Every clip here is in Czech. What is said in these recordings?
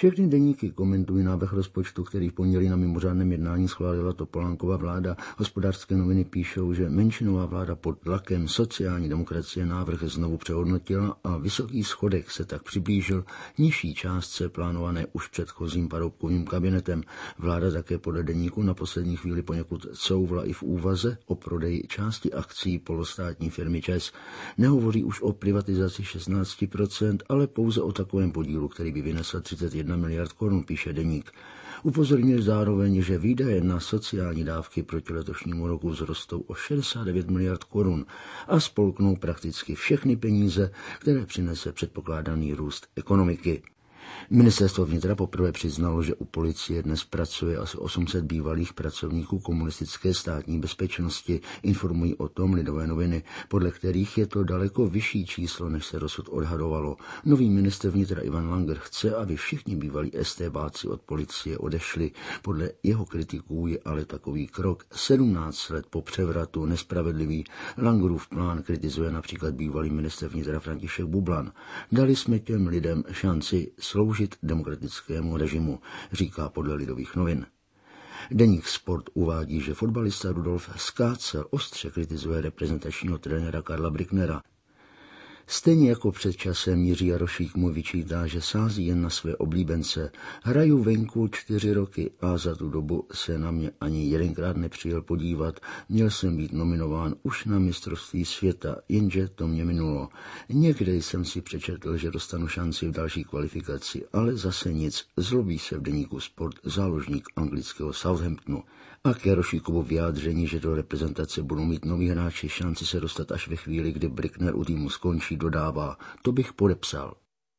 Všechny deníky komentují návrh rozpočtu, který v pondělí na mimořádném jednání schválila Topolánkova vláda. Hospodářské noviny píšou, že menšinová vláda pod tlakem sociální demokracie návrh znovu přehodnotila a vysoký schodek se tak přiblížil nižší částce plánované už předchozím Paroubkovým kabinetem. Vláda také podle deníku na poslední chvíli poněkud couvla i v úvaze o prodeji části akcí polostátní firmy ČEZ. Nehovoří už o privatizaci 16%, ale pouze o takovém podílu, který by vynesl 31 miliard korun, píše deník. Upozorňuje zároveň, že výdaje na sociální dávky proti letošnímu roku vzrostou o 69 miliard korun a spolknou prakticky všechny peníze, které přinese předpokládaný růst ekonomiky. Ministerstvo vnitra poprvé přiznalo, že u policie dnes pracuje asi 800 bývalých pracovníků komunistické státní bezpečnosti. Informují o tom Lidové noviny, podle kterých je to daleko vyšší číslo, než se dosud odhadovalo. Nový ministr vnitra Ivan Langer chce, aby všichni bývalí STBáci od policie odešli. Podle jeho kritiků je ale takový krok 17 let po převratu nespravedlivý. Langerův plán kritizuje například bývalý ministr vnitra František Bublan. Dali jsme těm lidem šanci sloužit demokratickému režimu, říká podle Lidových novin. Deník Sport uvádí, že fotbalista Rudolf Skácel ostře kritizuje reprezentačního trenéra Karla Brücknera. Stejně jako před časem Jiří Jarošík mu vyčítá, že sází jen na své oblíbence. Hraju venku 4 roky a za tu dobu se na mě ani jedenkrát nepřijel podívat. Měl jsem být nominován už na mistrovství světa, jenže to mě minulo. Někde jsem si přečetl, že dostanu šanci v další kvalifikaci, ale zase nic. Zlobí se v deníku Sport záložník anglického Southamptonu. A k Jarošíkovu vyjádření, že do reprezentace budou mít noví hráči šanci se dostat až ve chvíli, kdy Brückner u týmu skončí, dodává, to bych podepsal.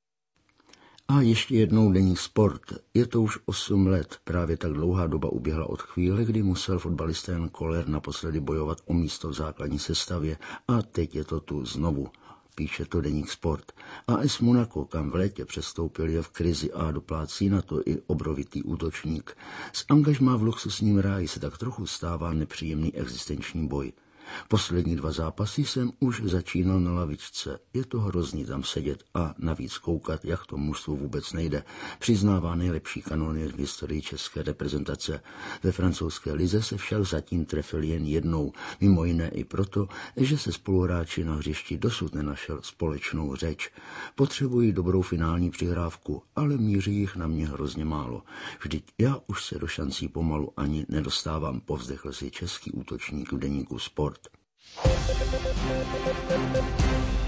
A ještě jednou deník Sport. Je to už 8 let. Právě tak dlouhá doba uběhla od chvíle, kdy musel fotbalista Jan Koller naposledy bojovat o místo v základní sestavě. A teď je to tu znovu. Píše to deník Sport. AS Monaco, kam v létě přestoupil, je v krizi a doplácí na to i obrovitý útočník. Z angažmá v luxusním ráji se tak trochu stává nepříjemný existenční boj. Poslední 2 zápasy jsem už začínal na lavičce. Je to hrozný tam sedět a navíc koukat, jak to mužstvu vůbec nejde. Přiznává nejlepší kanonier v historii české reprezentace. Ve francouzské lize se však zatím trefil jen jednou. Mimo jiné i proto, že se spoluhráči na hřišti dosud nenašel společnou řeč. Potřebují dobrou finální přihrávku, ale míří jich na mě hrozně málo. Vždyť já už se do šancí pomalu ani nedostávám, povzdechl si český útočník v deníku Sport.